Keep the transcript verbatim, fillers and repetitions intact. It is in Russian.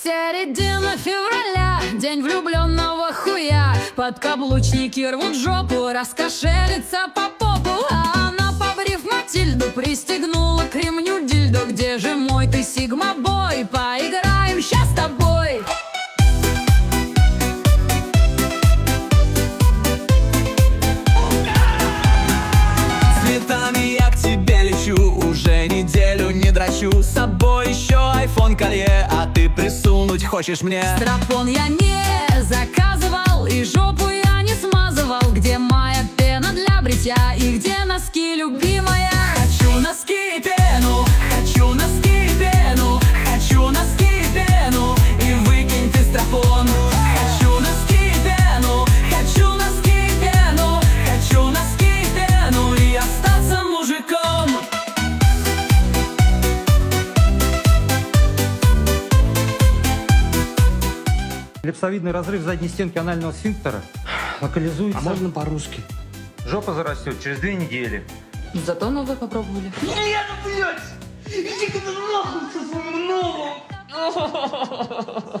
Середина февраля, день влюбленного хуя. Подкаблучники рвут жопу, раскошелится по попу. А она, побрив Матильду, пристегнула к ремню дильдо. Где же мой ты, сигма-бой? Поиграем щас с тобой. Цветами я к тебе лечу, уже неделю не дрочу. С собой еще айфон колье, а ты присунуть хочешь мне. Страпон я не заказывал и жопу я не смазывал. Где моя пена для бритья и где носки, любимая? Хочу носки и пену, хочу носки и пену, хочу носки и пену, и выкинь ты страпон. Хочу носки и пену, хочу носки и пену, хочу носки и пену, и остаться мужиком. Эллипсовидный разрыв задней стенки анального сфинктера локализуется. А можно по-русски? Жопа зарастет через две недели. Зато новое попробовали. Нет, блядь! Иди-ка ты нахуй со своим новым!